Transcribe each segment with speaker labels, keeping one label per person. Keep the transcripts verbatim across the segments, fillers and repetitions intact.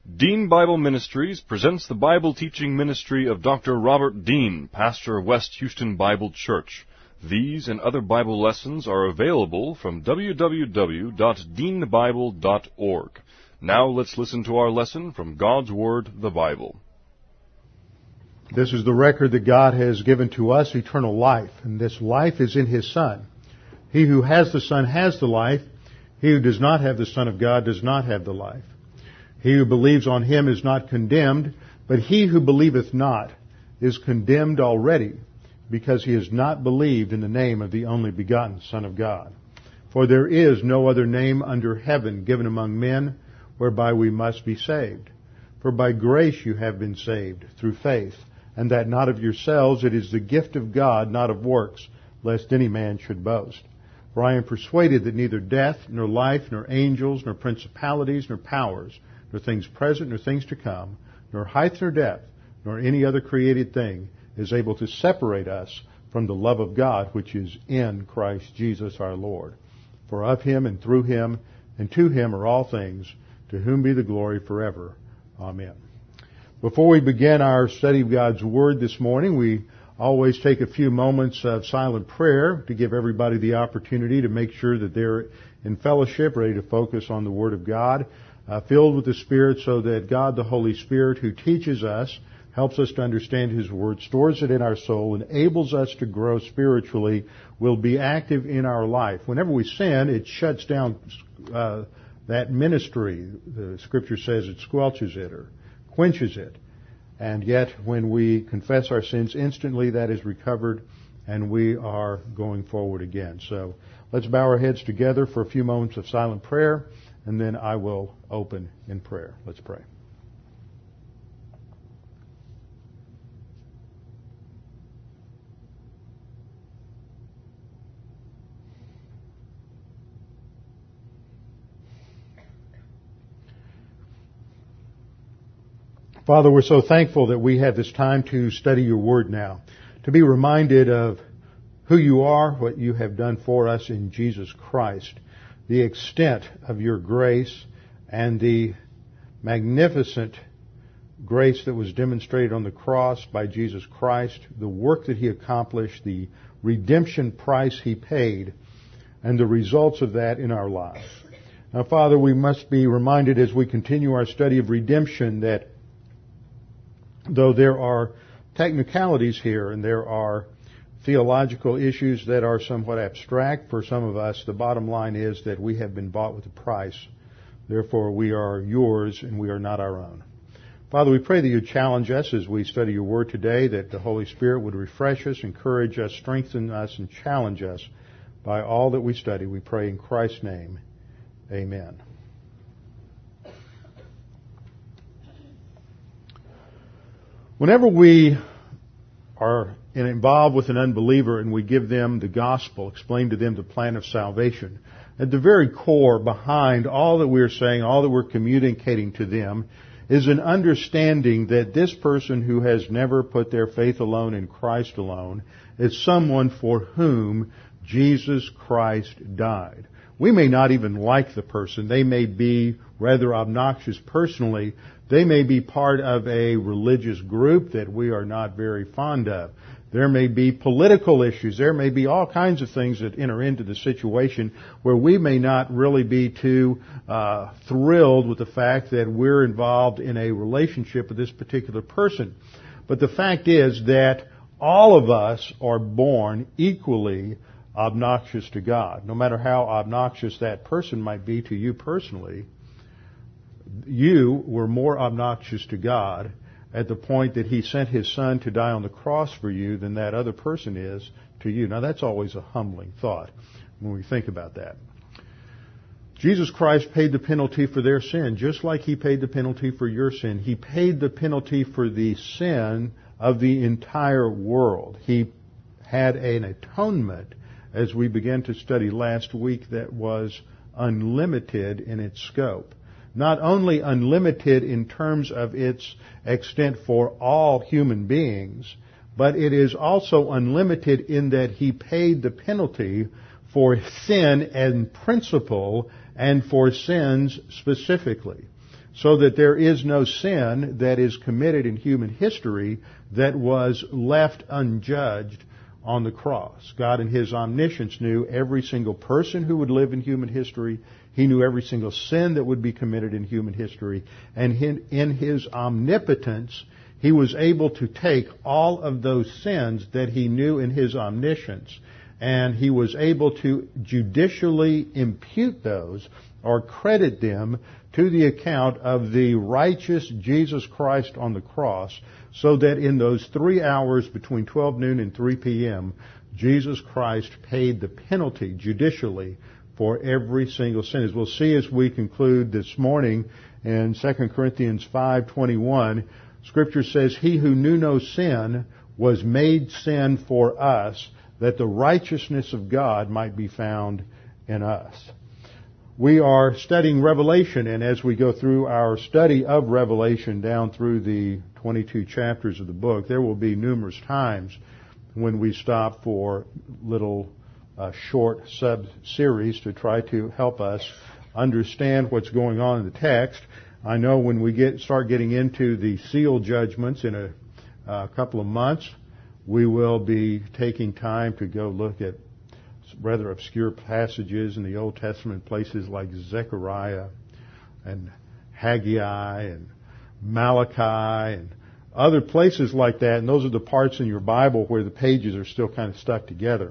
Speaker 1: Dean Bible Ministries presents the Bible teaching ministry of Doctor Robert Dean, pastor of West Houston Bible Church. These and other Bible lessons are available from w w w dot dean bible dot org. Now let's listen to our lesson from God's Word, the Bible.
Speaker 2: This is the record that God has given to us, eternal life, and this life is in His Son. He who has the Son has the life. He who does not have the Son of God does not have the life. He who believes on Him is not condemned, but he who believeth not is condemned already, because he has not believed in the name of the only begotten Son of God. For there is no other name under heaven given among men whereby we must be saved. For by grace you have been saved, through faith, and that not of yourselves, it is the gift of God, not of works, lest any man should boast. For I am persuaded that neither death, nor life, nor angels, nor principalities, nor powers, nor things present, nor things to come, nor height, nor depth, nor any other created thing is able to separate us from the love of God which is in Christ Jesus our Lord. For of Him and through Him and to Him are all things, to whom be the glory forever. Amen. Before we begin our study of God's Word this morning, we always take a few moments of silent prayer to give everybody the opportunity to make sure that they're in fellowship, ready to focus on the Word of God. Uh, filled with the Spirit, so that God, the Holy Spirit, who teaches us, helps us to understand His Word, stores it in our soul, enables us to grow spiritually, will be active in our life. Whenever we sin, it shuts down uh, that ministry. The Scripture says it squelches it or quenches it. And yet, when we confess our sins instantly, that is recovered, and we are going forward again. So let's bow our heads together for a few moments of silent prayer, and then I will open in prayer. Let's pray. Father, we're so thankful that we have this time to study your word now, to be reminded of who you are, what you have done for us in Jesus Christ, the extent of your grace and the magnificent grace that was demonstrated on the cross by Jesus Christ, the work that He accomplished, the redemption price He paid, and the results of that in our lives. Now, Father, we must be reminded as we continue our study of redemption that though there are technicalities here and there are theological issues that are somewhat abstract for some of us, the bottom line is that we have been bought with a price. Therefore, we are yours and we are not our own. Father, we pray that you challenge us as we study your word today, that the Holy Spirit would refresh us, encourage us, strengthen us, and challenge us by all that we study. We pray in Christ's name. Amen. Whenever we are involved with an unbeliever and we give them the gospel, explain to them the plan of salvation, at the very core behind all that we're saying, all that we're communicating to them, is an understanding that this person who has never put their faith alone in Christ alone is someone for whom Jesus Christ died. We may not even like the person. They may be rather obnoxious personally. They may be part of a religious group that we are not very fond of. There may be political issues. There may be all kinds of things that enter into the situation where we may not really be too uh, thrilled with the fact that we're involved in a relationship with this particular person. But the fact is that all of us are born equally obnoxious to God. No matter how obnoxious that person might be to you personally, you were more obnoxious to God at the point that He sent His Son to die on the cross for you than that other person is to you. Now, that's always a humbling thought when we think about that. Jesus Christ paid the penalty for their sin, just like He paid the penalty for your sin. He paid the penalty for the sin of the entire world. He had an atonement, as we began to study last week, that was unlimited in its scope. Not only unlimited in terms of its extent for all human beings, but it is also unlimited in that He paid the penalty for sin in principle and for sins specifically. so that there is no sin that is committed in human history that was left unjudged on the cross. God in His omniscience knew every single person who would live in human history. He knew every single sin that would be committed in human history. And in His omnipotence, He was able to take all of those sins that He knew in His omniscience, and He was able to judicially impute those or credit them to the account of the righteous Jesus Christ on the cross, so that in those three hours between twelve noon and three p.m., Jesus Christ paid the penalty judicially for every single sin. As we'll see as we conclude this morning in Second Corinthians five twenty-one, Scripture says, "He who knew no sin was made sin for us, that the righteousness of God might be found in us." We are studying Revelation, and as we go through our study of Revelation down through the twenty-two chapters of the book, there will be numerous times when we stop for little uh, short sub-series to try to help us understand what's going on in the text. I know when we get start getting into the seal judgments in a, a couple of months, we will be taking time to go look at rather obscure passages in the Old Testament, places like Zechariah and Haggai and Malachi and other places like that. And those are the parts in your Bible where the pages are still kind of stuck together.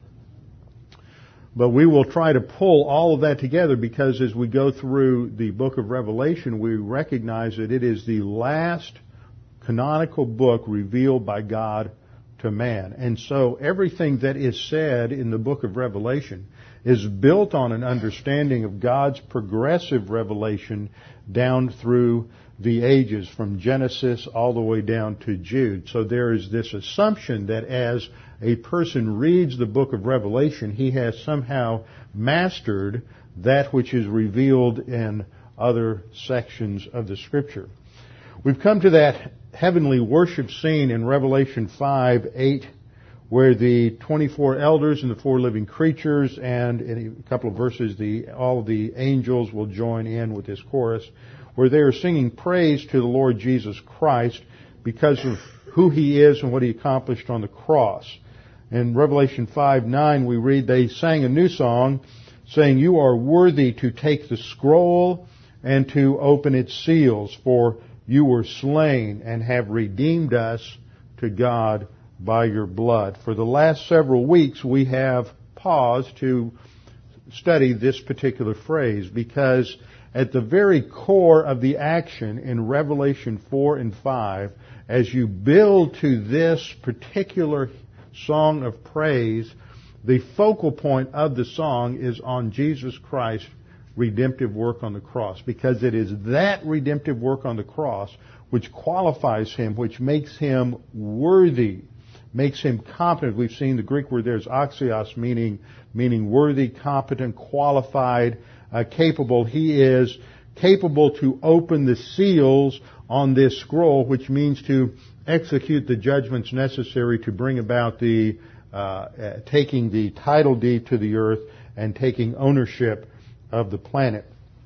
Speaker 2: But we will try to pull all of that together, because as we go through the book of Revelation, we recognize that it is the last canonical book revealed by God to man. And so everything that is said in the book of Revelation is built on an understanding of God's progressive revelation down through the ages, from Genesis all the way down to Jude. So there is this assumption that as a person reads the book of Revelation, he has somehow mastered that which is revealed in other sections of the Scripture. We've come to that heavenly worship scene in Revelation five eight, where the twenty-four elders and the four living creatures, and in a couple of verses, the all of the angels will join in with this chorus, where they are singing praise to the Lord Jesus Christ because of who He is and what He accomplished on the cross. In Revelation five nine, we read, they sang a new song, saying, "You are worthy to take the scroll and to open its seals, for you were slain and have redeemed us to God by your blood." For the last several weeks, we have paused to study this particular phrase, because at the very core of the action in Revelation four and five, as you build to this particular song of praise, the focal point of the song is on Jesus Christ's redemptive work on the cross, because it is that redemptive work on the cross which qualifies Him, which makes Him worthy, makes Him competent. We've seen the Greek word there is axios, meaning meaning worthy, competent, qualified, uh, capable. He is capable to open the seals on this scroll, which means to execute the judgments necessary to bring about the uh, uh, taking the title deed to the earth and taking ownership of the planet.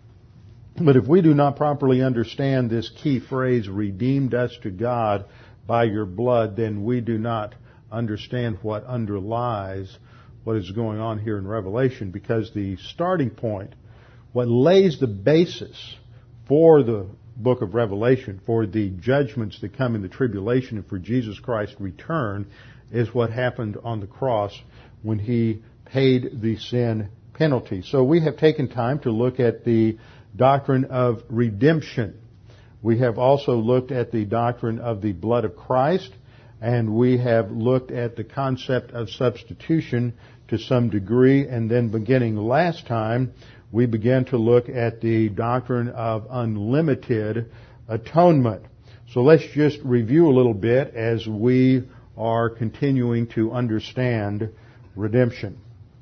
Speaker 2: But if we do not properly understand this key phrase, redeemed us to God by your blood, then we do not understand what underlies what is going on here in Revelation, because the starting point, what lays the basis for the book of Revelation, for the judgments that come in the tribulation and for Jesus Christ's return, is what happened on the cross when He paid the sin penalty. So we have taken time to look at the doctrine of redemption. We have also looked at the doctrine of the blood of Christ, and we have looked at the concept of substitution to some degree, and then beginning last time, we began to look at the doctrine of unlimited atonement. So let's just review a little bit as we are continuing to understand redemption.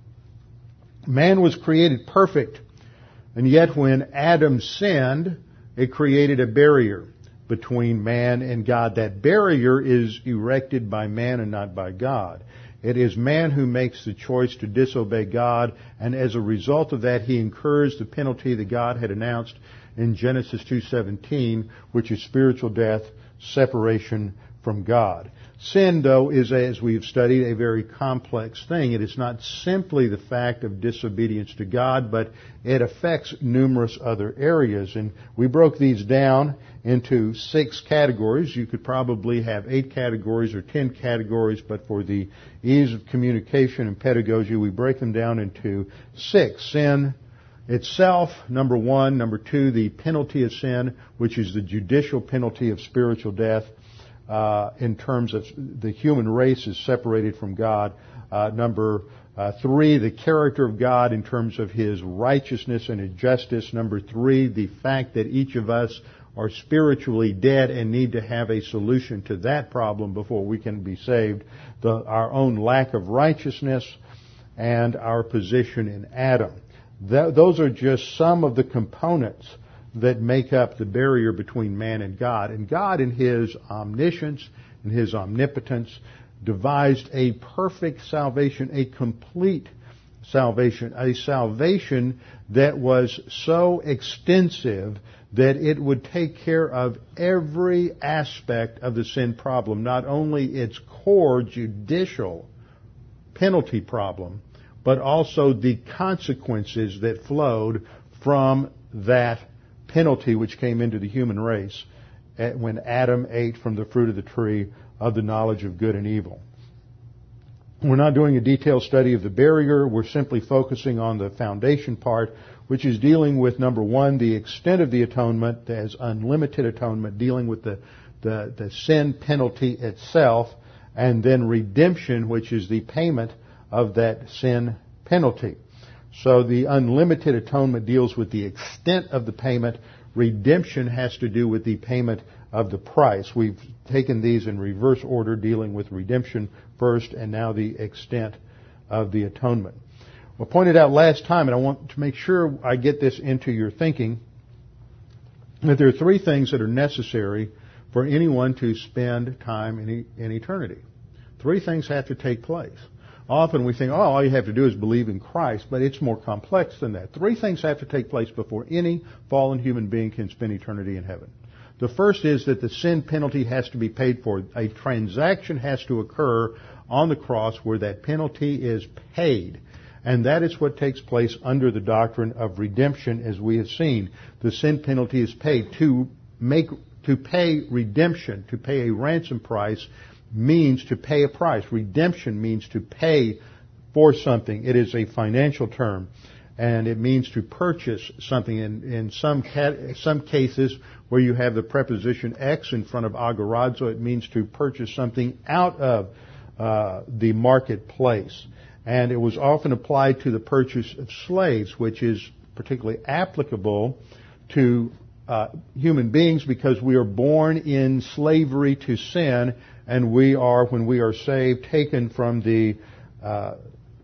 Speaker 2: Man was created perfect, and yet when Adam sinned, it created a barrier between man and God. That barrier is erected by man and not by God. It is man who makes the choice to disobey God, and as a result of that, he incurs the penalty that God had announced in Genesis two seventeen, which is spiritual death, separation from God. Sin, though, is, as we've studied, a very complex thing. It is not simply the fact of disobedience to God, but it affects numerous other areas. And we broke these down into six categories. You could probably have eight categories or ten categories, but for the ease of communication and pedagogy, we break them down into six. Sin itself, number one. Number two, the penalty of sin, which is the judicial penalty of spiritual death. Uh, in terms of the human race is separated from God. Uh, number uh, three, the character of God in terms of His righteousness and His justice. Number three, the fact that each of us are spiritually dead and need to have a solution to that problem before we can be saved. The, our own lack of righteousness and our position in Adam. Th- those are just some of the components that make up the barrier between man and God. And God, in His omniscience and His omnipotence, devised a perfect salvation, a complete salvation, a salvation that was so extensive that it would take care of every aspect of the sin problem, not only its core judicial penalty problem, but also the consequences that flowed from that penalty which came into the human race when Adam ate from the fruit of the tree of the knowledge of good and evil. We're not doing a detailed study of the barrier. We're simply focusing on the foundation part, which is dealing with, number one, the extent of the atonement as unlimited atonement, dealing with the, the, the sin penalty itself, and then redemption, which is the payment of that sin penalty. So the unlimited atonement deals with the extent of the payment. Redemption has to do with the payment of the price. We've taken these in reverse order, dealing with redemption first and now the extent of the atonement. I pointed out last time, and I want to make sure I get this into your thinking, that there are three things that are necessary for anyone to spend time in, in eternity. Three things have to take place. Often we think, oh, all you have to do is believe in Christ, but it's more complex than that. Three things have to take place before any fallen human being can spend eternity in heaven. The first is that the sin penalty has to be paid for. A transaction has to occur on the cross where that penalty is paid. And that is what takes place under the doctrine of redemption, as we have seen. The sin penalty is paid. To make, to pay redemption, to pay a ransom price, means to pay a price. Redemption means to pay for something. It is a financial term, and it means to purchase something. In, in some cat, some cases where you have the preposition ex in front of agorazo, it means to purchase something out of uh, the marketplace. And it was often applied to the purchase of slaves, which is particularly applicable to uh, human beings because we are born in slavery to sin. And we are, when we are saved, taken from the, uh,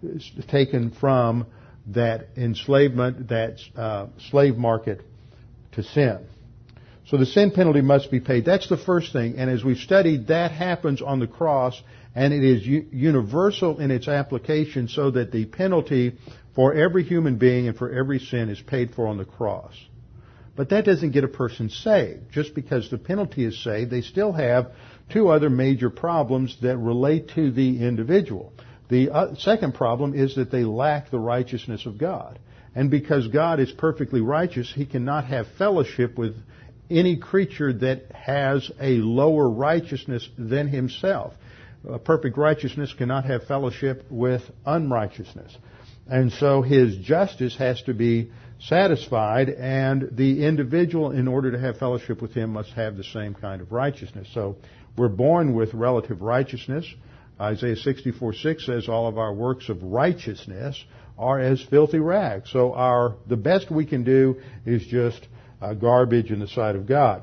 Speaker 2: taken from that enslavement, that uh, slave market to sin. So the sin penalty must be paid. That's the first thing. And as we've studied, that happens on the cross, and it is u- universal in its application, so that the penalty for every human being and for every sin is paid for on the cross. But that doesn't get a person saved. Just because the penalty is saved, they still have two other major problems that relate to the individual. The uh, second problem is that they lack the righteousness of God. And because God is perfectly righteous, He cannot have fellowship with any creature that has a lower righteousness than Himself. A perfect righteousness cannot have fellowship with unrighteousness. And so His justice has to be satisfied, and the individual, in order to have fellowship with Him, must have the same kind of righteousness. So we're born with relative righteousness. Isaiah sixty-four six says all of our works of righteousness are as filthy rags. So our the best we can do is just uh, garbage in the sight of God.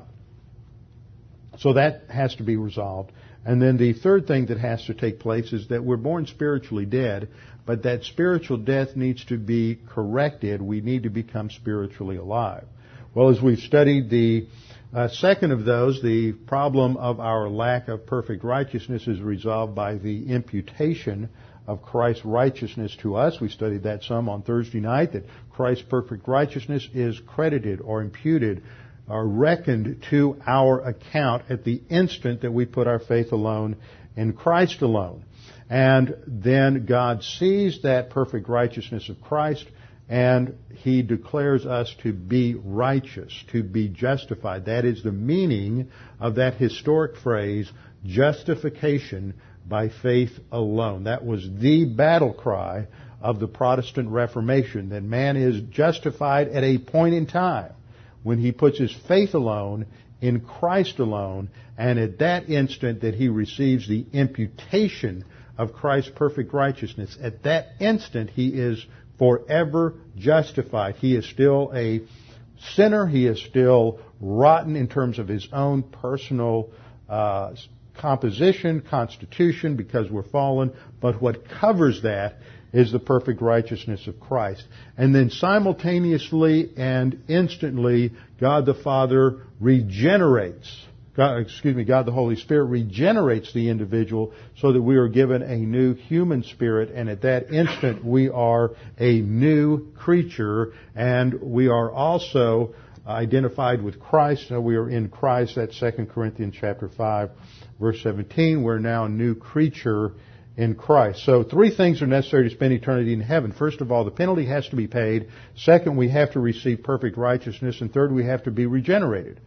Speaker 2: So that has to be resolved. And then the third thing that has to take place is that we're born spiritually dead, but that spiritual death needs to be corrected. We need to become spiritually alive. Well, as we've studied the uh, second of those, the problem of our lack of perfect righteousness is resolved by the imputation of Christ's righteousness to us. We studied that some on Thursday night, that Christ's perfect righteousness is credited or imputed or reckoned to our account at the instant that we put our faith alone in Christ alone. And then God sees that perfect righteousness of Christ, and He declares us to be righteous, to be justified. That is the meaning of that historic phrase, justification by faith alone. That was the battle cry of the Protestant Reformation, that man is justified at a point in time when he puts his faith alone in Christ alone, and at that instant that he receives the imputation of Christ's perfect righteousness. At that instant he is forever justified. He is still a sinner. He is still rotten in terms of his own personal uh, composition, constitution, because we're fallen. But what covers that is the perfect righteousness of Christ. And then simultaneously and instantly, God the Father regenerates, God, excuse me, God the Holy Spirit regenerates the individual so that we are given a new human spirit, and at that instant we are a new creature, and we are also identified with Christ. So we are in Christ. That's Second Corinthians chapter five, verse seventeen. We're now a new creature in Christ. So three things are necessary to spend eternity in heaven. First of all, the penalty has to be paid. Second, we have to receive perfect righteousness. And third, we have to be regenerated.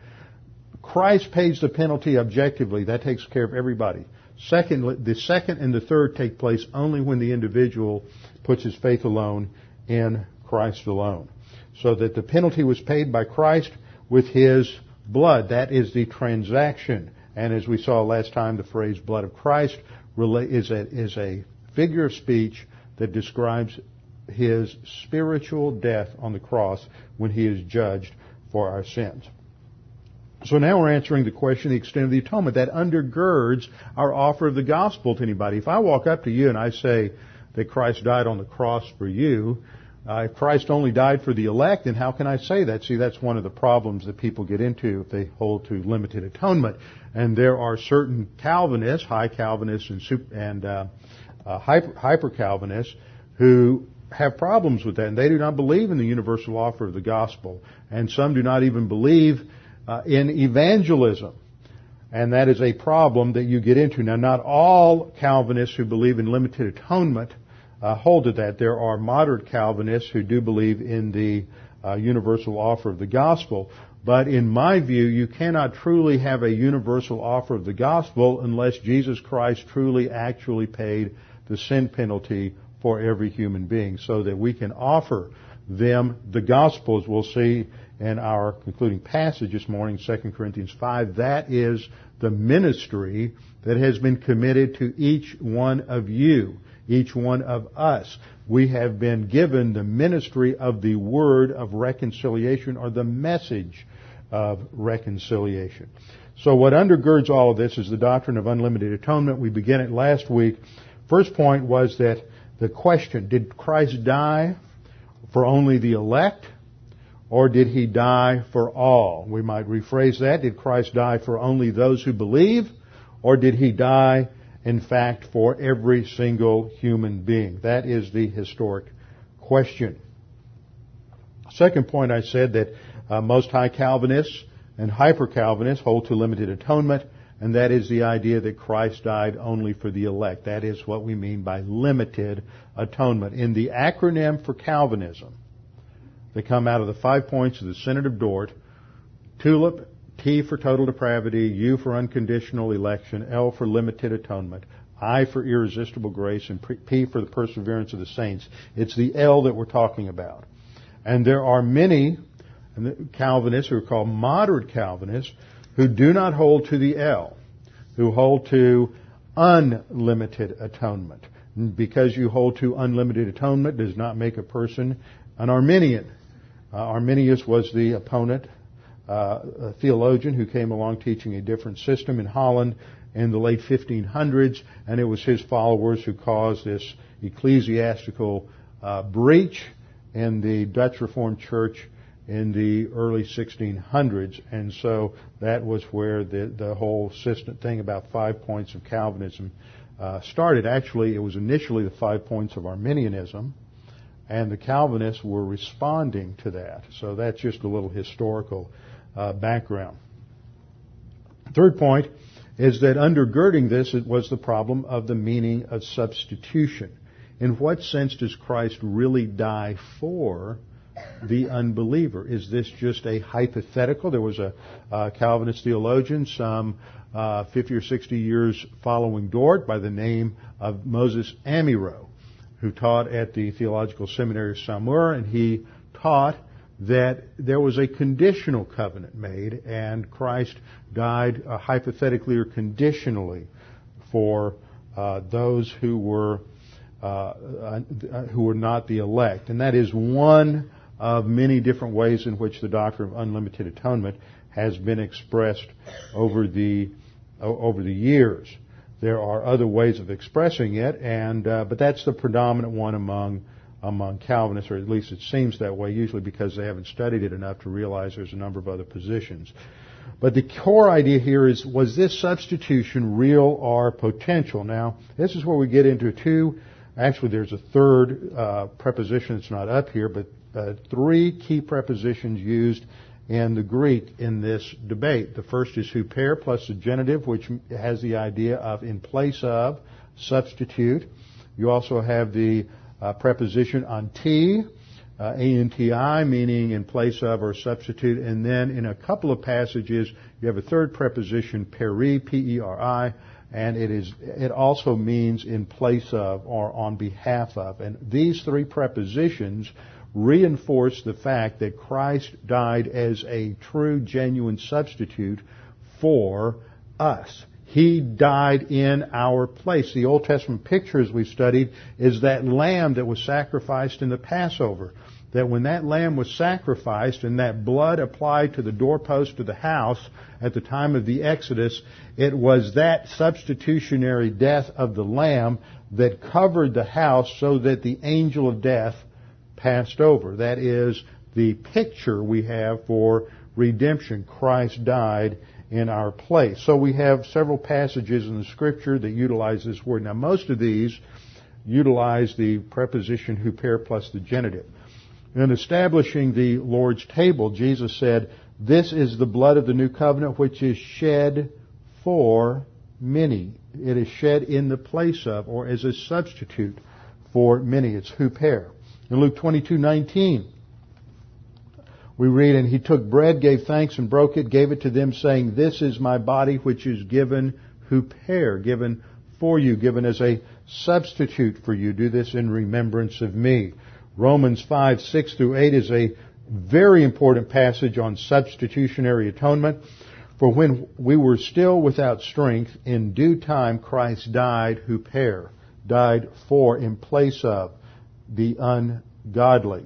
Speaker 2: Christ pays the penalty objectively. That takes care of everybody. Second, the second and the third take place only when the individual puts his faith alone in Christ alone. So that the penalty was paid by Christ with His blood. That is the transaction. And as we saw last time, the phrase blood of Christ is a, is a figure of speech that describes His spiritual death on the cross when He is judged for our sins. So now we're answering the question, the extent of the atonement. That undergirds our offer of the gospel to anybody. If I walk up to you and I say that Christ died on the cross for you, uh, if Christ only died for the elect, then how can I say that? See, that's one of the problems that people get into if they hold to limited atonement. And there are certain Calvinists, high Calvinists and, super, and uh, uh, hyper, hyper Calvinists, who have problems with that. And they do not believe in the universal offer of the gospel. And some do not even believe uh, in evangelism. And that is a problem that you get into. Now, not all Calvinists who believe in limited atonement uh, hold to that. There are moderate Calvinists who do believe in the uh, universal offer of the gospel. But in my view, you cannot truly have a universal offer of the gospel unless Jesus Christ truly actually paid the sin penalty for every human being, so that we can offer them the gospel, as we'll see in our concluding passage this morning, Second Corinthians five. That is the ministry that has been committed to each one of you, each one of us. We have been given the ministry of the word of reconciliation, or the message of reconciliation. So what undergirds all of this is the doctrine of unlimited atonement. We began it last week. First point was that the question, did Christ die for only the elect, or did He die for all? We might rephrase that. Did Christ die for only those who believe, or did He die, in fact, for every single human being? That is the historic question. Second point, I said that uh, most high Calvinists and hyper Calvinists hold to limited atonement, and that is the idea that Christ died only for the elect. That is what we mean by limited atonement. In the acronym for Calvinism, they come out of the five points of the Synod of Dort: TULIP, T for total depravity, U for unconditional election, L for limited atonement, I for irresistible grace, and P for the perseverance of the saints. It's the L that we're talking about. And there are many Calvinists, who are called moderate Calvinists, who do not hold to the L, who hold to unlimited atonement. Because you hold to unlimited atonement does not make a person an Arminian. Uh, Arminius was the opponent, uh, a theologian who came along teaching a different system in Holland in the late fifteen hundreds, and it was his followers who caused this ecclesiastical uh, breach in the Dutch Reformed Church in the early sixteen hundreds, and so that was where the, the whole system thing about five points of Calvinism uh, started. Actually, it was initially the five points of Arminianism, and the Calvinists were responding to that. So that's just a little historical uh, background. Third point is that undergirding this it was the problem of the meaning of substitution. In what sense does Christ really die for the unbeliever? Is this just a hypothetical? There was a uh, Calvinist theologian some uh, fifty or sixty years following Dort by the name of Moses Amiro, who taught at the Theological Seminary of Saumur, and he taught that there was a conditional covenant made, and Christ died uh, hypothetically or conditionally for uh, those who were uh, uh, who were not the elect. And that is one of many different ways in which the doctrine of unlimited atonement has been expressed over the over the years. There are other ways of expressing it, and uh, but that's the predominant one among among Calvinists, or at least it seems that way, usually because they haven't studied it enough to realize there's a number of other positions. But the core idea here is, was this substitution real or potential? Now, this is where we get into two, actually there's a third uh, preposition that's not up here, but uh, three key prepositions used in the Greek in this debate. The first is huper plus the genitive, which has the idea of in place of, substitute. You also have the uh, preposition anti, uh, anti, meaning in place of or substitute. And then in a couple of passages, you have a third preposition, peri, P E R I, and it is it also means in place of or on behalf of. And these three prepositions reinforce the fact that Christ died as a true, genuine substitute for us. He died in our place. The Old Testament picture, as we studied, is that lamb that was sacrificed in the Passover. That when that lamb was sacrificed and that blood applied to the doorpost of the house at the time of the Exodus, it was that substitutionary death of the lamb that covered the house so that the angel of death passed over. That is the picture we have for redemption. Christ died in our place. So we have several passages in the Scripture that utilize this word. Now, most of these utilize the preposition huper plus the genitive. In establishing the Lord's table, Jesus said, "This is the blood of the new covenant which is shed for many." It is shed in the place of, or as a substitute for many. It's huper. In Luke twenty-two nineteen, we read, "And he took bread, gave thanks, and broke it, gave it to them, saying, 'This is my body which is given huper,'" given for you, given as a substitute for you. Do this in remembrance of me. Romans five, six through eight is a very important passage on substitutionary atonement. "For when we were still without strength, in due time Christ died huper," died for, in place of, the ungodly.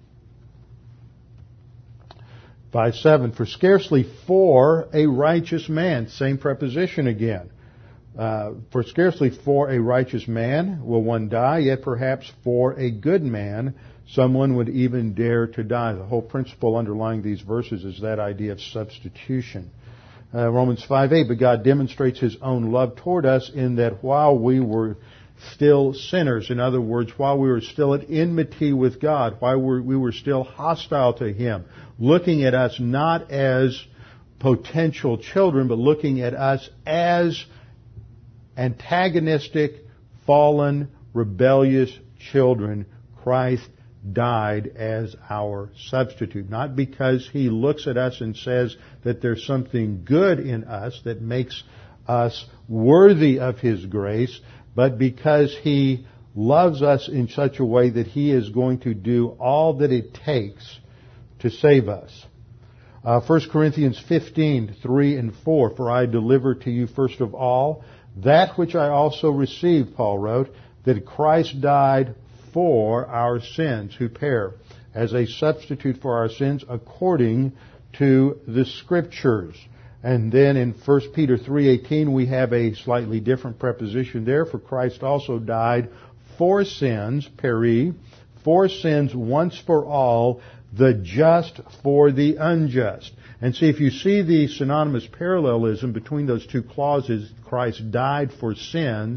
Speaker 2: five seven, "For scarcely for a righteous man," same preposition again. Uh, "For scarcely for a righteous man will one die, yet perhaps for a good man someone would even dare to die." The whole principle underlying these verses is that idea of substitution. Uh, Romans five eight, "But God demonstrates His own love toward us in that while we were still sinners," in other words, while we were still at enmity with God, while we were still hostile to Him, looking at us not as potential children, but looking at us as antagonistic, fallen, rebellious children, Christ died as our substitute. Not because He looks at us and says that there's something good in us that makes us worthy of His grace, but because He loves us in such a way that He is going to do all that it takes to save us. Uh, First Corinthians fifteen, three and four, "For I delivered to you first of all that which I also received," Paul wrote, "that Christ died for our sins," huper, as a substitute for our sins according to the Scriptures. And then in First Peter three eighteen, we have a slightly different preposition there. "For Christ also died for sins," peri, "for sins once for all, the just for the unjust." And see, if you see the synonymous parallelism between those two clauses, Christ died for sins,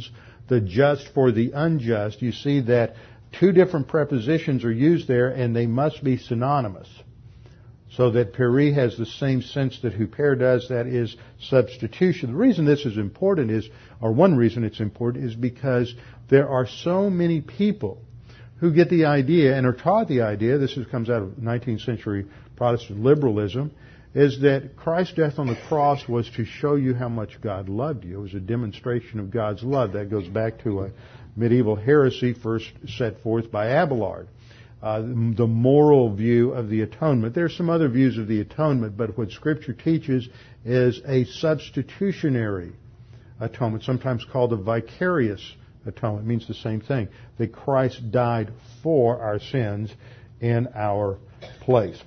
Speaker 2: the just for the unjust, you see that two different prepositions are used there, and they must be synonymous. So that peri has the same sense that huper does, that is substitution. The reason this is important is, or one reason it's important, is because there are so many people who get the idea and are taught the idea, this is, comes out of nineteenth century Protestant liberalism, is that Christ's death on the cross was to show you how much God loved you. It was a demonstration of God's love. That goes back to a medieval heresy first set forth by Abelard. Uh, the moral view of the atonement. There are some other views of the atonement, but what Scripture teaches is a substitutionary atonement, sometimes called a vicarious atonement. It means the same thing, that Christ died for our sins in our place.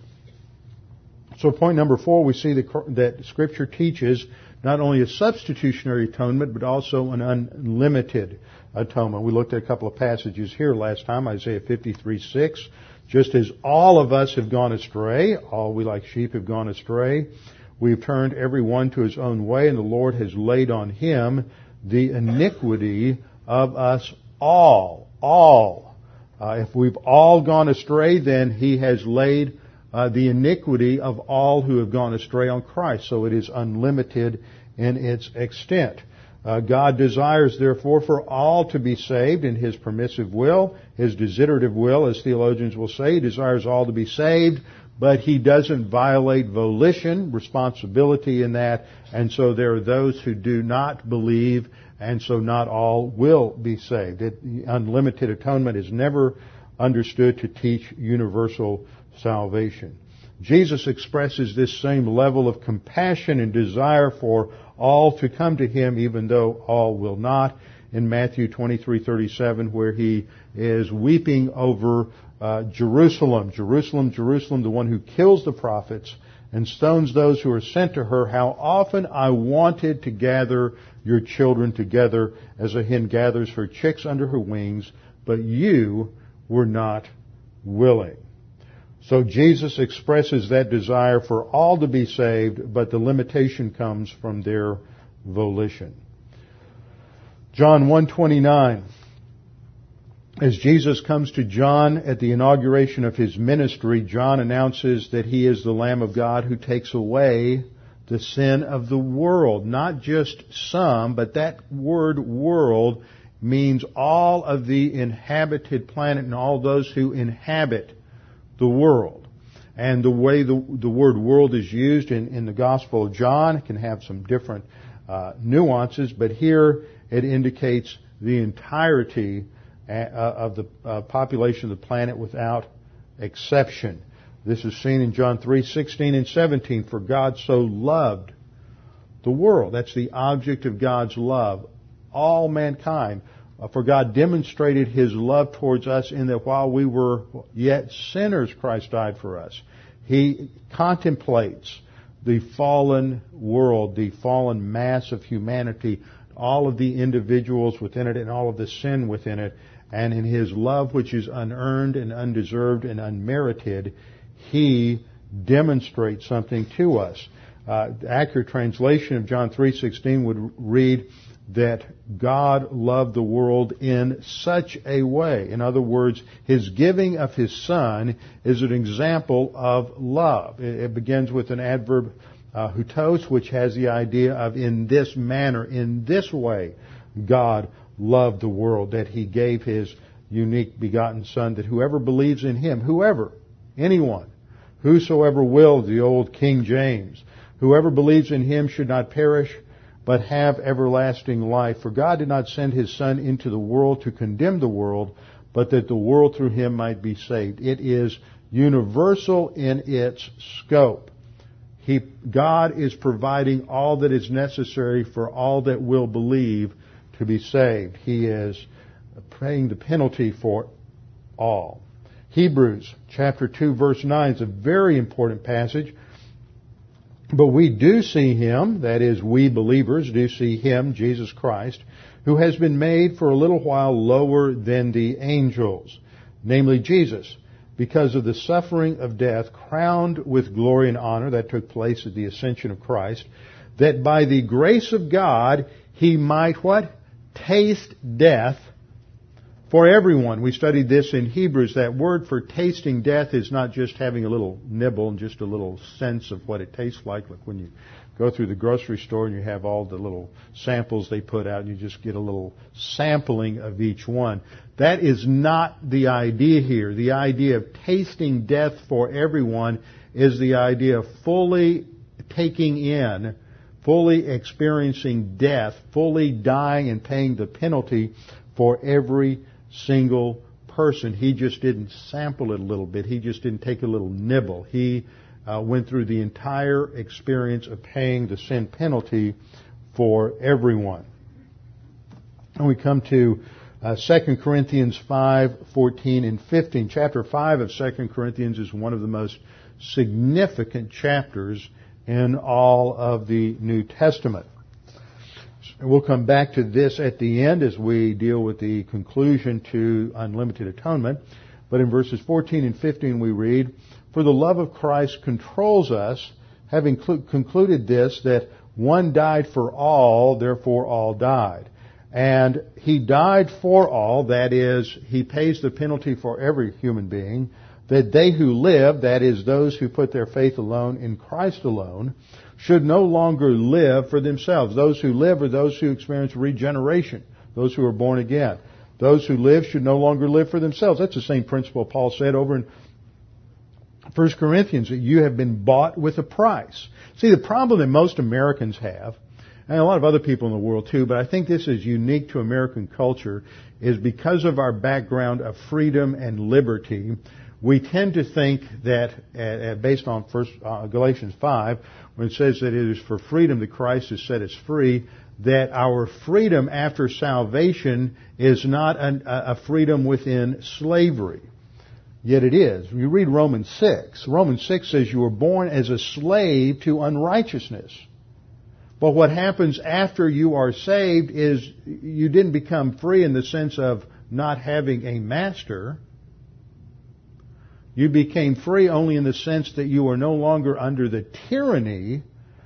Speaker 2: So point number four, we see that, that Scripture teaches not only a substitutionary atonement, but also an unlimited atonement. We looked at a couple of passages here last time, Isaiah fifty-three six. Just as all of us have gone astray, all we like sheep have gone astray, we've turned every one to his own way, and the Lord has laid on him the iniquity of us all. All. Uh, if we've all gone astray, then he has laid Uh, the iniquity of all who have gone astray on Christ. So it is unlimited in its extent. Uh, God desires, therefore, for all to be saved in His permissive will, His desiderative will, as theologians will say. He desires all to be saved, but He doesn't violate volition, responsibility in that, and so there are those who do not believe, and so not all will be saved. It, unlimited atonement is never understood to teach universal salvation. Jesus expresses this same level of compassion and desire for all to come to Him, even though all will not, in Matthew twenty-three thirty-seven, where He is weeping over uh, Jerusalem. Jerusalem, Jerusalem, the one who kills the prophets and stones those who are sent to her. How often I wanted to gather your children together as a hen gathers her chicks under her wings, but you were not willing. So Jesus expresses that desire for all to be saved, but the limitation comes from their volition. John one twenty-nine. As Jesus comes to John at the inauguration of his ministry, John announces that he is the Lamb of God who takes away the sin of the world. Not just some, but that word world means all of the inhabited planet and all those who inhabit the world. And the way the, the word world is used in, in the Gospel of John, it can have some different uh, nuances, but here it indicates the entirety uh, of the uh, population of the planet without exception. This is seen in John three sixteen and seventeen. For God so loved the world. That's the object of God's love. All mankind. For God demonstrated His love towards us in that while we were yet sinners, Christ died for us. He contemplates the fallen world, the fallen mass of humanity, all of the individuals within it and all of the sin within it. And in His love, which is unearned and undeserved and unmerited, He demonstrates something to us. Uh, the accurate translation of John three sixteen would read that God loved the world in such a way. In other words, His giving of His Son is an example of love. It, it begins with an adverb, uh, hutos, which has the idea of in this manner, in this way, God loved the world, that He gave His unique begotten Son, that whoever believes in Him, whoever, anyone, whosoever will, the old King James, whoever believes in Him should not perish, but have everlasting life. For God did not send His Son into the world to condemn the world, but that the world through Him might be saved. It is universal in its scope. He, God is providing all that is necessary for all that will believe to be saved. He is paying the penalty for all. Hebrews chapter two verse nine is a very important passage. But we do see Him, that is, we believers do see Him, Jesus Christ, who has been made for a little while lower than the angels, namely Jesus, because of the suffering of death, crowned with glory and honor, that took place at the ascension of Christ, that by the grace of God He might what? taste death for everyone. We studied this in Hebrews. That word for tasting death is not just having a little nibble and just a little sense of what it tastes like. Like when you go through the grocery store and you have all the little samples they put out and you just get a little sampling of each one. That is not the idea here. The idea of tasting death for everyone is the idea of fully taking in, fully experiencing death, fully dying and paying the penalty for every single person. He just didn't sample it a little bit. He just didn't take a little nibble. He uh, went through the entire experience of paying the sin penalty for everyone. And we come to uh, Second Corinthians five, fourteen and fifteen. Chapter five of Second Corinthians is one of the most significant chapters in all of the New Testament. We'll come back to this at the end as we deal with the conclusion to unlimited atonement. But in verses fourteen and fifteen we read, "For the love of Christ controls us, having cl- concluded this, that one died for all, therefore all died." And He died for all, that is, He pays the penalty for every human being, that they who live, that is, those who put their faith alone in Christ alone, should no longer live for themselves. Those who live are those who experience regeneration, those who are born again. Those who live should no longer live for themselves. That's the same principle Paul said over in First Corinthians, that you have been bought with a price. See, the problem that most Americans have, and a lot of other people in the world too, but I think this is unique to American culture, is because of our background of freedom and liberty, we tend to think that, uh, based on First uh, Galatians five, when it says that it is for freedom that Christ has set us free, that our freedom after salvation is not an, a freedom within slavery. Yet it is. You read Romans six. Romans six says you were born as a slave to unrighteousness. But what happens after you are saved is you didn't become free in the sense of not having a master. You became free only in the sense that you are no longer under the tyranny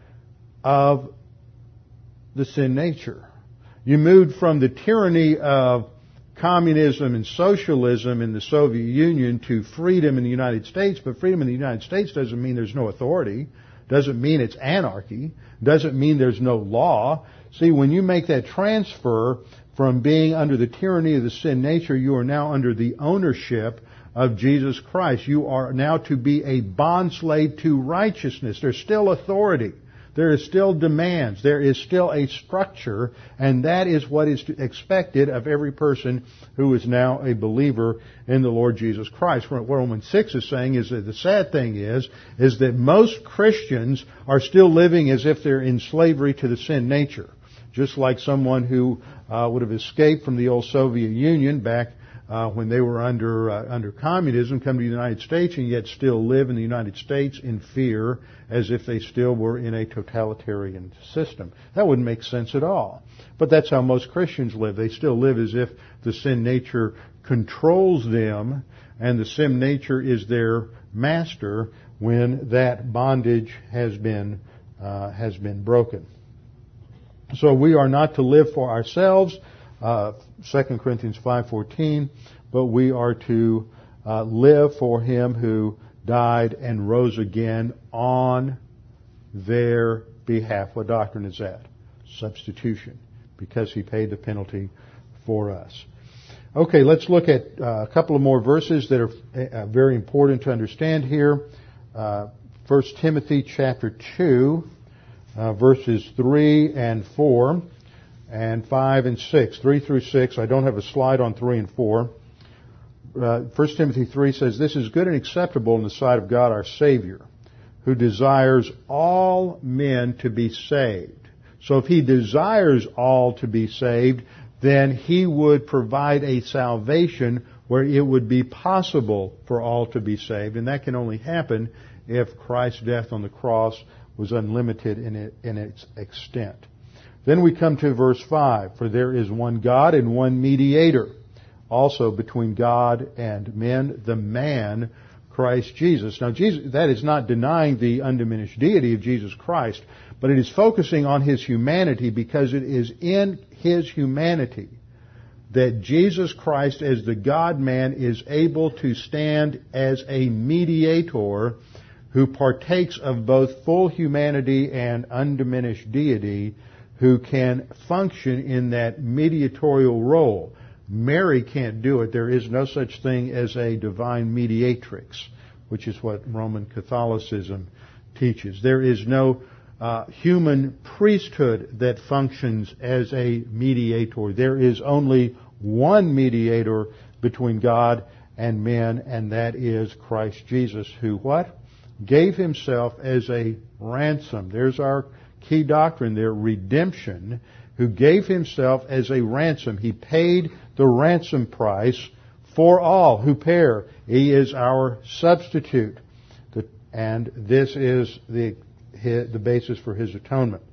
Speaker 2: of the sin nature. You moved from the tyranny of communism and socialism in the Soviet Union to freedom in the United States, but freedom in the United States doesn't mean there's no authority, doesn't mean it's anarchy, doesn't mean there's no law. See, when you make that transfer from being under the tyranny of the sin nature, you are now under the ownership of Jesus Christ. You are now to be a bondslave to righteousness. There's still authority. There is still demands. There is still a structure, and that is what is expected of every person who is now a believer in the Lord Jesus Christ. What Romans six is saying is that the sad thing is, is that most Christians are still living as if they're in slavery to the sin nature. Just like someone who uh, would have escaped from the old Soviet Union back Uh, when they were under uh, under communism, come to the United States and yet still live in the United States in fear as if they still were in a totalitarian system. That wouldn't make sense at all. But that's how most Christians live. They still live as if the sin nature controls them and the sin nature is their master when that bondage has been uh, has been broken. So we are not to live for ourselves. Uh, Second Corinthians five fourteen, but we are to uh, live for Him who died and rose again on their behalf. What doctrine is that? Substitution, because He paid the penalty for us. Okay, let's look at uh, a couple of more verses that are uh, very important to understand here. Uh, First Timothy chapter two, uh, verses three and four. And five and six, three through six. I don't have a slide on three and four. Uh, First Timothy three says, "This is good and acceptable in the sight of God our Savior, who desires all men to be saved." So if He desires all to be saved, then He would provide a salvation where it would be possible for all to be saved. And that can only happen if Christ's death on the cross was unlimited in, it, in its extent. Then we come to verse five. "For there is one God and one mediator, also between God and men, the man, Christ Jesus. Now, Jesus, that is not denying the undiminished deity of Jesus Christ, but it is focusing on His humanity, because it is in His humanity that Jesus Christ, as the God-man, is able to stand as a mediator who partakes of both full humanity and undiminished deity, who can function in that mediatorial role. Mary can't do it. There is no such thing as a divine mediatrix, which is what Roman Catholicism teaches. There is no uh, human priesthood that functions as a mediator. There is only one mediator between God and men, and that is Christ Jesus, who what? Gave Himself as a ransom. There's our key doctrine there, redemption, who gave Himself as a ransom. He paid the ransom price for all who perish. He is our substitute. And this is the, the basis for His atonement.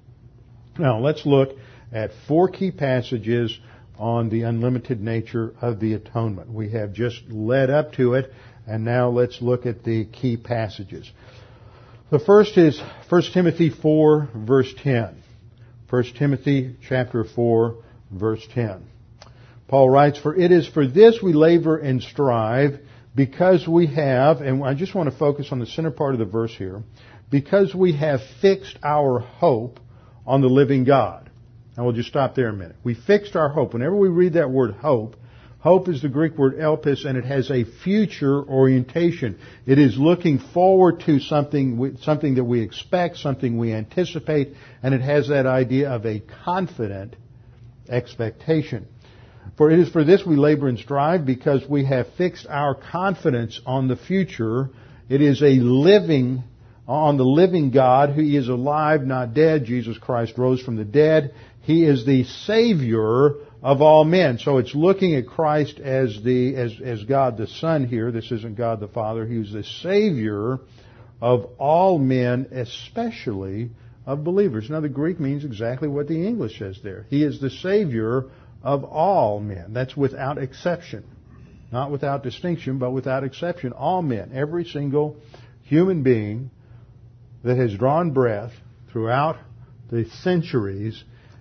Speaker 2: Now, let's look at four key passages on the unlimited nature of the atonement. We have just led up to it, and now let's look at the key passages. The first is First Timothy four, verse ten. First Timothy chapter four, verse ten. Paul writes, "For it is for this we labor and strive, because we have," and I just want to focus on the center part of the verse here, "because we have fixed our hope on the living God." Now we'll just stop there a minute. We fixed our hope. Whenever we read that word hope, hope is the Greek word elpis, and it has a future orientation. It is looking forward to something, something that we expect, something we anticipate, and it has that idea of a confident expectation. "For it is for this we labor and strive, because we have fixed our confidence on the future." It is a living, on the living God, who is alive, not dead. Jesus Christ rose from the dead. He is the Savior of all men. So it's looking at Christ as the as, as God the Son here. This isn't God the Father. He is the Savior of all men, especially of believers. Now the Greek means exactly what the English says there. He is the Savior of all men. That's without exception. Not without distinction, but without exception. All men. Every single human being that has drawn breath throughout the centuries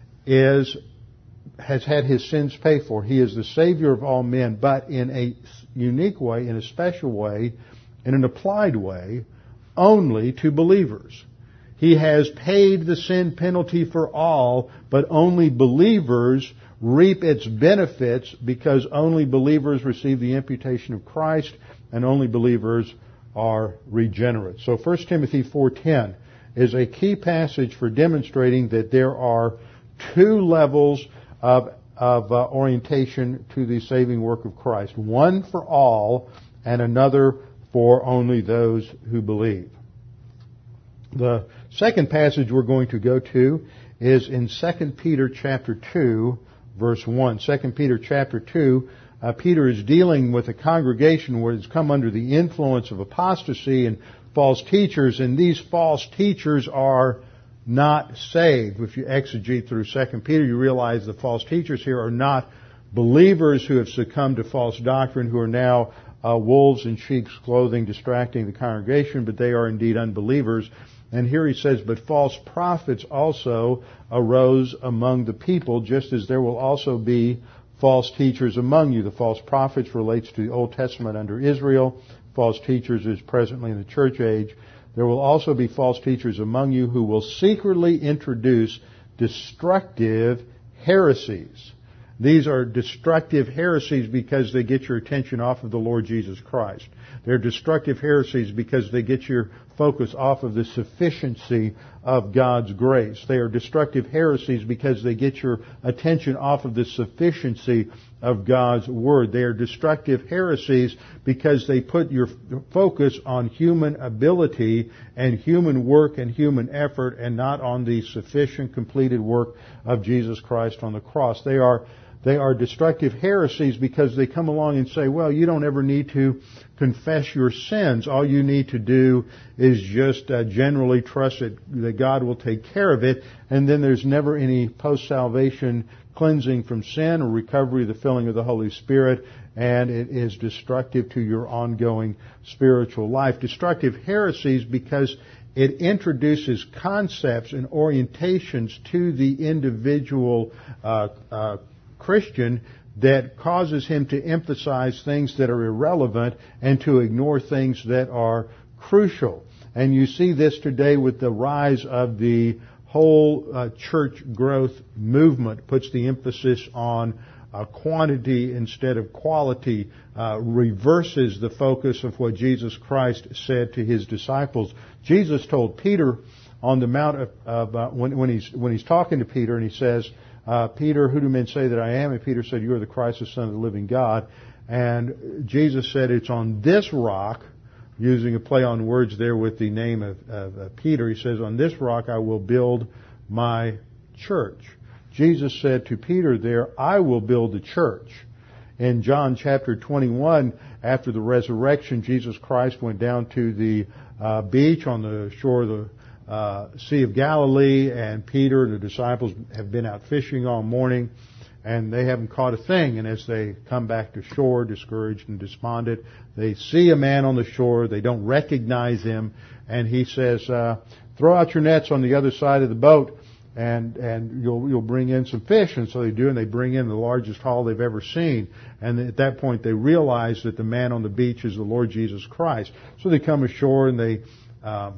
Speaker 2: is has had his sins paid for. He is the Savior of all men, but in a unique way, in a special way, in an applied way, only to believers. He has paid the sin penalty for all, but only believers reap its benefits, because only believers receive the imputation of Christ, and only believers are regenerate. So First Timothy four ten is a key passage for demonstrating that there are two levels of, of uh, orientation to the saving work of Christ. One for all, and another for only those who believe. The second passage we're going to go to is in Second Peter chapter two, verse one. Second Peter chapter two, uh, Peter is dealing with a congregation where it's come under the influence of apostasy and false teachers, and these false teachers are not saved. If you exegete through Second Peter, you realize the false teachers here are not believers who have succumbed to false doctrine, who are now uh, wolves in sheep's clothing distracting the congregation, but they are indeed unbelievers. And here he says, "But false prophets also arose among the people, just as there will also be false teachers among you." The false prophets relates to the Old Testament under Israel. False teachers is presently in the church age. "There will also be false teachers among you who will secretly introduce destructive heresies." These are destructive heresies because they get your attention off of the Lord Jesus Christ. They're destructive heresies because they get your focus off of the sufficiency of God's grace. They are destructive heresies because they get your attention off of the sufficiency of God's Word. They are destructive heresies because they put your focus on human ability and human work and human effort, and not on the sufficient completed work of Jesus Christ on the cross. They are They are destructive heresies because they come along and say, well, you don't ever need to confess your sins. All you need to do is just uh, generally trust that, that God will take care of it. And then there's never any post-salvation cleansing from sin or recovery of the filling of the Holy Spirit. And it is destructive to your ongoing spiritual life. Destructive heresies because it introduces concepts and orientations to the individual uh, uh Christian that causes him to emphasize things that are irrelevant and to ignore things that are crucial. And you see this today with the rise of the whole uh, church growth movement, puts the emphasis on uh, quantity instead of quality, uh, reverses the focus of what Jesus Christ said to his disciples. Jesus told Peter on the Mount of, of uh, when, when he's when he's talking to Peter, and he says, Uh, Peter, who do men say that I am? And Peter said, you are the Christ, the Son of the living God. And Jesus said, it's on this rock, using a play on words there with the name of, of, of Peter. He says, on this rock I will build my church. Jesus said to Peter there, I will build the church. In John chapter twenty-one, after the resurrection, Jesus Christ went down to the uh, beach on the shore of the Uh, Sea of Galilee, and Peter and the disciples have been out fishing all morning, and they haven't caught a thing. And as they come back to shore, discouraged and despondent, they see a man on the shore. They don't recognize him, and he says, uh, "Throw out your nets on the other side of the boat, and and you'll you'll bring in some fish." And so they do, and they bring in the largest haul they've ever seen. And at that point, they realize that the man on the beach is the Lord Jesus Christ. So they come ashore and they Um,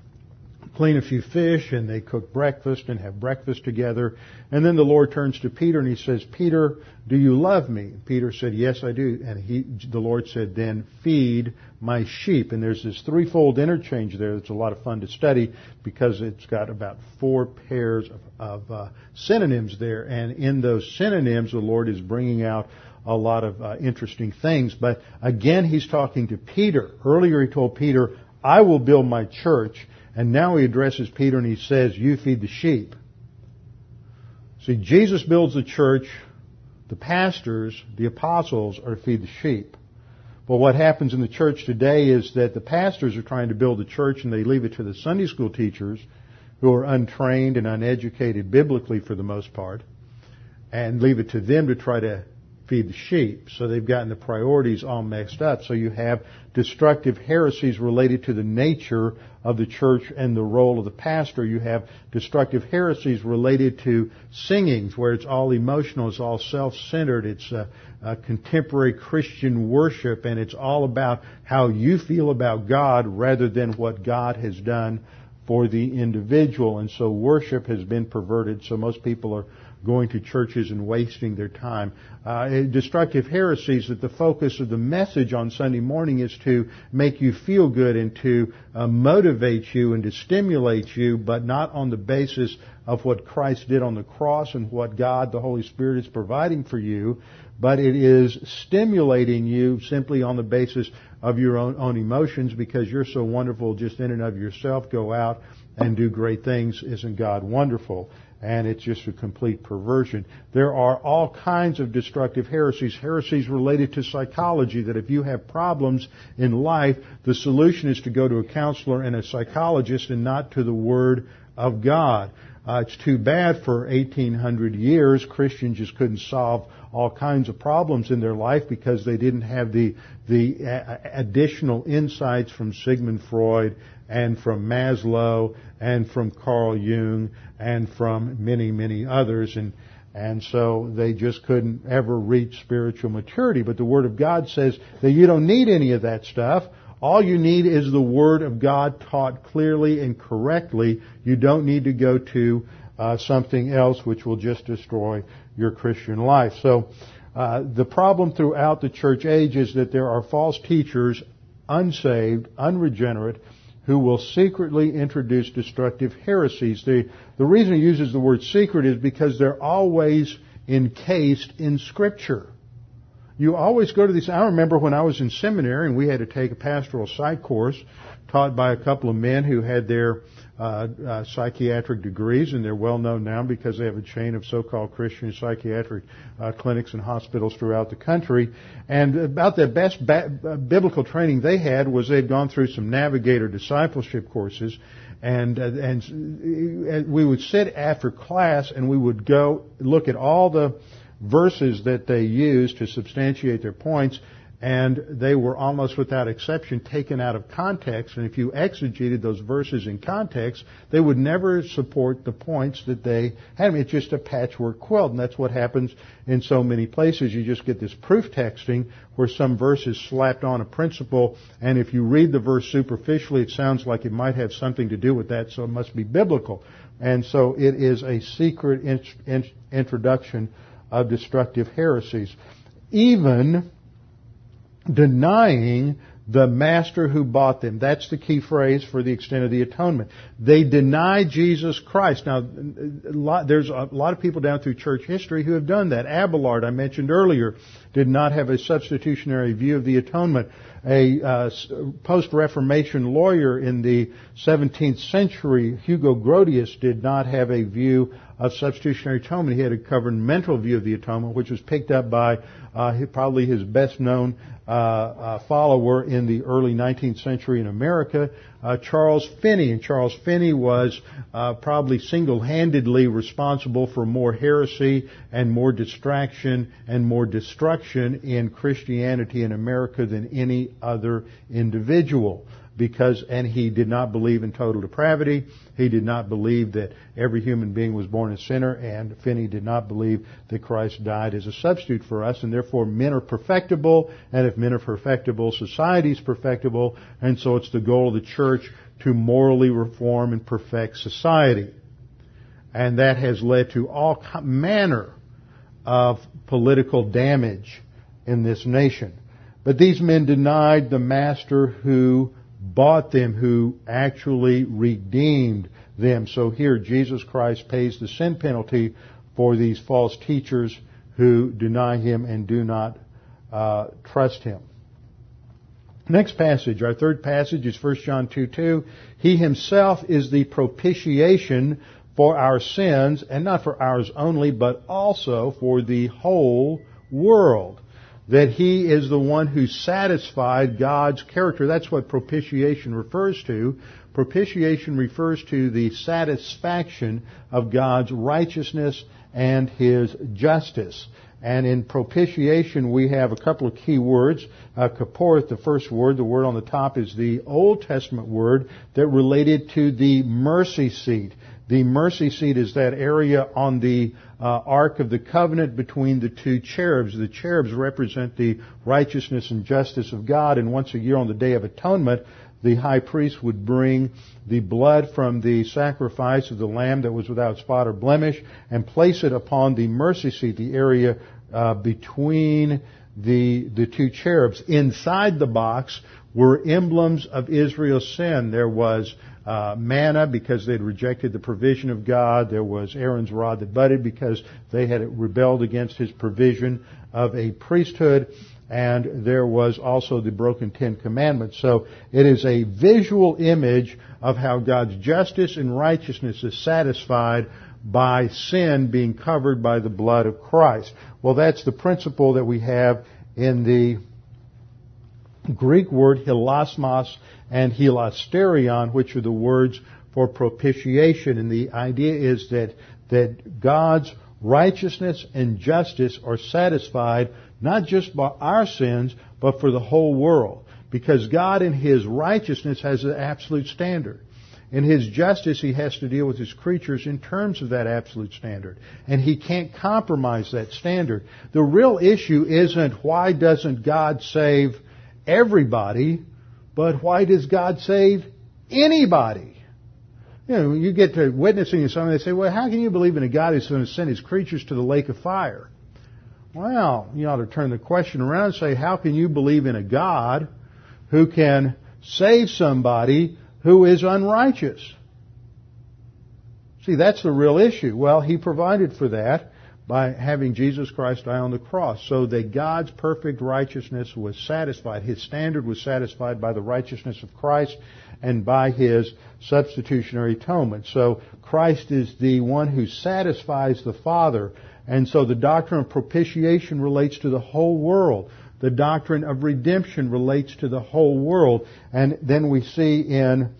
Speaker 2: clean a few fish, and they cook breakfast and have breakfast together. And then the Lord turns to Peter and he says, Peter, do you love me? Peter said, yes, I do. And he, the Lord said, then feed my sheep. And there's this threefold interchange there that's a lot of fun to study because it's got about four pairs of, of uh, synonyms there. And in those synonyms, the Lord is bringing out a lot of uh, interesting things. But again, he's talking to Peter. Earlier he told Peter, I will build my church. And now he addresses Peter and he says, you feed the sheep. See, Jesus builds the church. The pastors, the apostles, are to feed the sheep. But what happens in the church today is that the pastors are trying to build the church and they leave it to the Sunday school teachers who are untrained and uneducated biblically for the most part, and leave it to them to try to feed the sheep. So they've gotten the priorities all mixed up. So you have destructive heresies related to the nature of the church and the role of the pastor. You have destructive heresies related to singings, where it's all emotional, it's all self-centered, it's a, a contemporary Christian worship, and it's all about how you feel about God rather than what God has done for the individual. And so worship has been perverted, so most people are going to churches and wasting their time. Uh, destructive heresies that the focus of the message on Sunday morning is to make you feel good and to uh, motivate you and to stimulate you, but not on the basis of what Christ did on the cross and what God, the Holy Spirit, is providing for you, but it is stimulating you simply on the basis of your own, own emotions because you're so wonderful just in and of yourself. Go out and do great things. Isn't God wonderful? And it's just a complete perversion. There are all kinds of destructive heresies, heresies related to psychology, that if you have problems in life, the solution is to go to a counselor and a psychologist and not to the Word of God. Uh, it's too bad for eighteen hundred years Christians just couldn't solve all kinds of problems in their life because they didn't have the the additional insights from Sigmund Freud and from Maslow and from Carl Jung and from many, many others. And and so they just couldn't ever reach spiritual maturity. But the Word of God says that you don't need any of that stuff. All you need is the Word of God taught clearly and correctly. You don't need to go to uh, something else which will just destroy your Christian life. So uh, the problem throughout the church age is that there are false teachers, unsaved, unregenerate, who will secretly introduce destructive heresies. The, the reason he uses the word secret is because they're always encased in Scripture. You always go to these. I remember when I was in seminary and we had to take a pastoral psych course taught by a couple of men who had their uh, uh, psychiatric degrees, and they're well known now because they have a chain of so-called Christian psychiatric uh, clinics and hospitals throughout the country. And about the best ba- biblical training they had was they'd gone through some Navigator discipleship courses, and uh, and uh, we would sit after class and we would go look at all the verses that they used to substantiate their points. And they were almost without exception taken out of context. And if you exegeted those verses in context, they would never support the points that they had. I mean, it's just a patchwork quilt. And that's what happens in so many places. You just get this proof texting where some verse is slapped on a principle. And if you read the verse superficially, it sounds like it might have something to do with that. So it must be biblical. And so it is a secret in, in, introduction of destructive heresies. Even denying the master who bought them. That's the key phrase for the extent of the atonement. They deny Jesus Christ. Now, a lot, there's a lot of people down through church history who have done that. Abelard, I mentioned earlier, did not have a substitutionary view of the atonement. A uh, post-Reformation lawyer in the seventeenth century, Hugo Grotius, did not have a view of substitutionary atonement. He had a covenantal view of the atonement, which was picked up by uh, probably his best-known uh, uh, follower in the early nineteenth century in America, uh, Charles Finney. And Charles Finney was uh, probably single-handedly responsible for more heresy and more distraction and more destruction in Christianity in America than any other individual. Because, and he did not believe in total depravity. He did not believe that every human being was born a sinner, and Finney did not believe that Christ died as a substitute for us, and therefore men are perfectible, and if men are perfectible, society is perfectible, and so it's the goal of the church to morally reform and perfect society. And that has led to all manner of political damage in this nation. But these men denied the master who bought them, who actually redeemed them. So here Jesus Christ pays the sin penalty for these false teachers who deny Him and do not uh, trust Him. Next passage, our third passage is First John two two. He Himself is the propitiation for our sins, and not for ours only, but also for the whole world. That He is the one who satisfied God's character. That's what propitiation refers to. Propitiation refers to the satisfaction of God's righteousness and His justice. And in propitiation we have a couple of key words. Uh, kaporeth, the first word, the word on the top, is the Old Testament word that related to the mercy seat. The mercy seat is that area on the uh, Ark of the Covenant between the two cherubs. The cherubs represent the righteousness and justice of God, and once a year on the Day of Atonement, the high priest would bring the blood from the sacrifice of the lamb that was without spot or blemish and place it upon the mercy seat, the area uh, between the the two cherubs. Inside the box were emblems of Israel's sin. There was Uh, manna because they'd rejected the provision of God. There was Aaron's rod that budded because they had rebelled against His provision of a priesthood. And there was also the broken Ten Commandments. So it is a visual image of how God's justice and righteousness is satisfied by sin being covered by the blood of Christ. Well, that's the principle that we have in the Greek word hilasmos and hilasterion, which are the words for propitiation. And the idea is that, that God's righteousness and justice are satisfied not just by our sins, but for the whole world. Because God in His righteousness has an absolute standard. In His justice, He has to deal with His creatures in terms of that absolute standard. And He can't compromise that standard. The real issue isn't why doesn't God save everybody, but why does God save anybody? You know, you get to witnessing to someone, they say, well, how can you believe in a God who's going to send His creatures to the lake of fire? Well, you ought to turn the question around and say, how can you believe in a God who can save somebody who is unrighteous? See, that's the real issue. Well, He provided for that by having Jesus Christ die on the cross, so that God's perfect righteousness was satisfied. His standard was satisfied by the righteousness of Christ, and by His substitutionary atonement. So Christ is the one who satisfies the Father. And so the doctrine of propitiation relates to the whole world. The doctrine of redemption relates to the whole world. And then we see in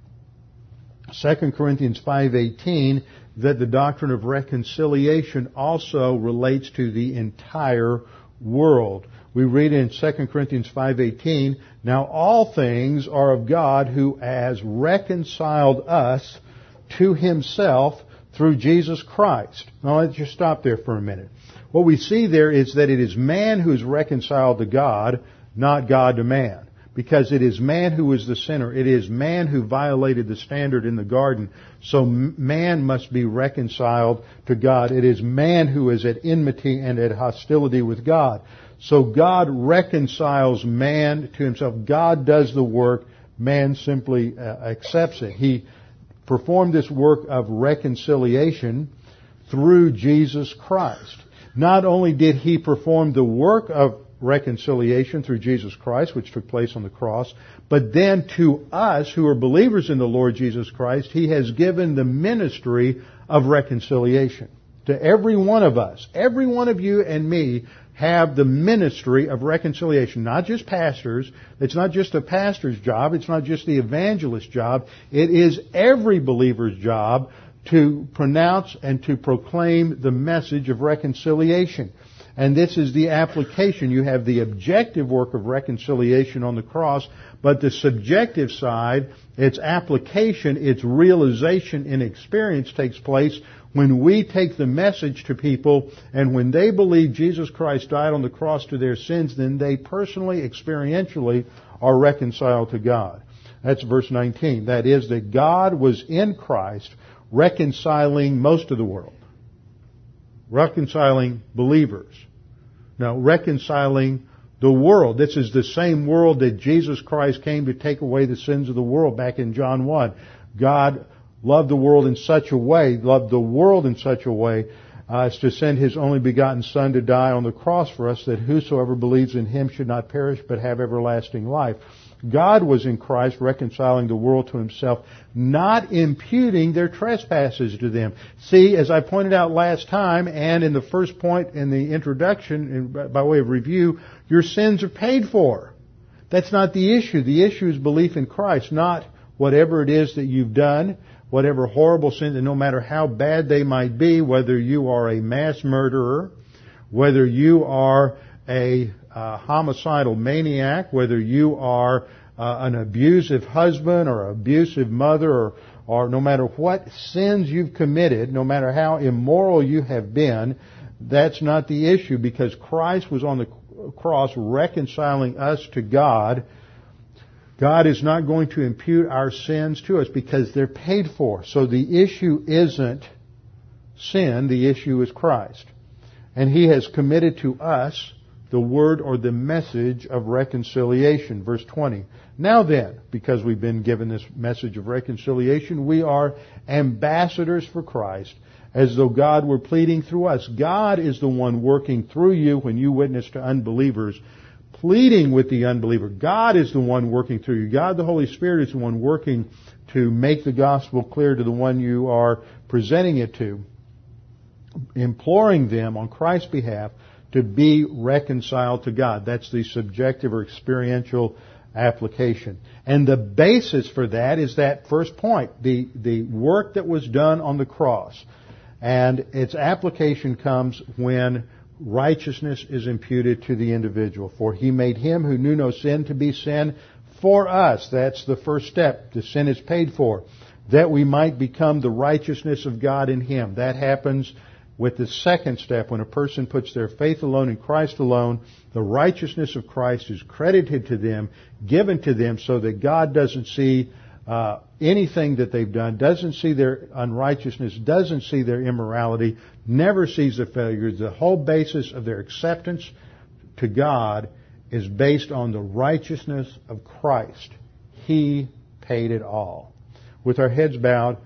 Speaker 2: Second Corinthians five eighteen that the doctrine of reconciliation also relates to the entire world. We read in Second Corinthians five eighteen, "Now all things are of God, who has reconciled us to Himself through Jesus Christ." Now let's just stop there for a minute. What we see there is that it is man who is reconciled to God, not God to man. Because it is man who is the sinner. It is man who violated the standard in the garden. So man must be reconciled to God. It is man who is at enmity and at hostility with God. So God reconciles man to Himself. God does the work. Man simply uh, accepts it. He performed this work of reconciliation through Jesus Christ. Not only did He perform the work of reconciliation through Jesus Christ, which took place on the cross, but then to us who are believers in the Lord Jesus Christ, He has given the ministry of reconciliation. To every one of us, every one of you and me have the ministry of reconciliation. Not just pastors. It's not just a pastor's job. It's not just the evangelist's job. It is every believer's job to pronounce and to proclaim the message of reconciliation. And this is the application. You have the objective work of reconciliation on the cross, but the subjective side, its application, its realization in experience takes place when we take the message to people, and when they believe Jesus Christ died on the cross to their sins, then they personally, experientially are reconciled to God. That's verse nineteen. That is, that God was in Christ reconciling most of the world. Reconciling believers. Now, reconciling the world. This is the same world that Jesus Christ came to take away the sins of the world back in John one. God loved the world in such a way, loved the world in such a way uh, as to send His only begotten Son to die on the cross for us, that whosoever believes in Him should not perish but have everlasting life. God was in Christ reconciling the world to Himself, not imputing their trespasses to them. See, as I pointed out last time, and in the first point in the introduction, by way of review, your sins are paid for. That's not the issue. The issue is belief in Christ, not whatever it is that you've done, whatever horrible sins, and no matter how bad they might be, whether you are a mass murderer, whether you are a uh, homicidal maniac, whether you are uh, an abusive husband or abusive mother, or, or no matter what sins you've committed, no matter how immoral you have been, that's not the issue, because Christ was on the cross reconciling us to God. God is not going to impute our sins to us because they're paid for. So the issue isn't sin, the issue is Christ. And He has committed to us the word or the message of reconciliation. Verse twenty. Now then, because we've been given this message of reconciliation, we are ambassadors for Christ, as though God were pleading through us. God is the one working through you when you witness to unbelievers, pleading with the unbeliever. God is the one working through you. God, the Holy Spirit, is the one working to make the gospel clear to the one you are presenting it to, imploring them on Christ's behalf to be reconciled to God. That's the subjective or experiential application. And the basis for that is that first point, the, the work that was done on the cross. And its application comes when righteousness is imputed to the individual. For He made Him who knew no sin to be sin for us. That's the first step. The sin is paid for. That we might become the righteousness of God in Him. That happens with the second step. When a person puts their faith alone in Christ alone, the righteousness of Christ is credited to them, given to them, so that God doesn't see uh, anything that they've done, doesn't see their unrighteousness, doesn't see their immorality, never sees their failures. The whole basis of their acceptance to God is based on the righteousness of Christ. He paid it all. With our heads bowed,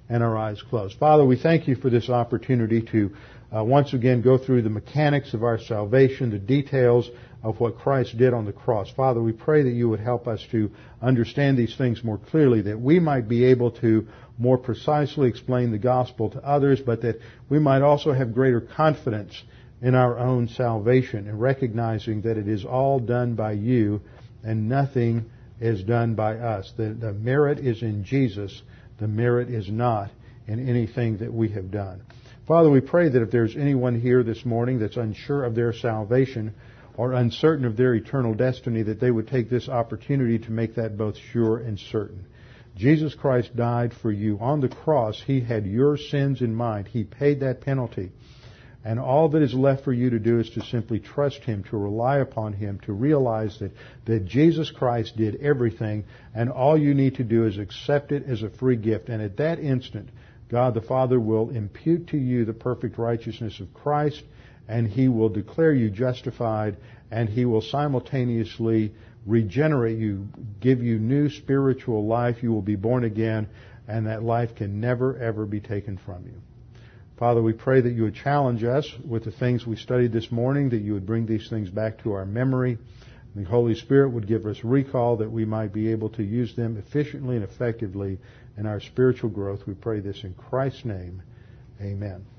Speaker 2: and our eyes closed. Father, we thank you for this opportunity to uh, once again go through the mechanics of our salvation, the details of what Christ did on the cross. Father, we pray that you would help us to understand these things more clearly, that we might be able to more precisely explain the gospel to others, but that we might also have greater confidence in our own salvation and recognizing that it is all done by you and nothing is done by us. The, the merit is in Jesus. The merit is not in anything that we have done. Father, we pray that if there's anyone here this morning that's unsure of their salvation or uncertain of their eternal destiny, that they would take this opportunity to make that both sure and certain. Jesus Christ died for you. On the cross, He had your sins in mind. He paid that penalty. And all that is left for you to do is to simply trust Him, to rely upon Him, to realize that, that Jesus Christ did everything, and all you need to do is accept it as a free gift. And at that instant, God the Father will impute to you the perfect righteousness of Christ, and He will declare you justified, and He will simultaneously regenerate you, give you new spiritual life. You will be born again, and that life can never, ever be taken from you. Father, we pray that you would challenge us with the things we studied this morning, that you would bring these things back to our memory. The Holy Spirit would give us recall that we might be able to use them efficiently and effectively in our spiritual growth. We pray this in Christ's name. Amen.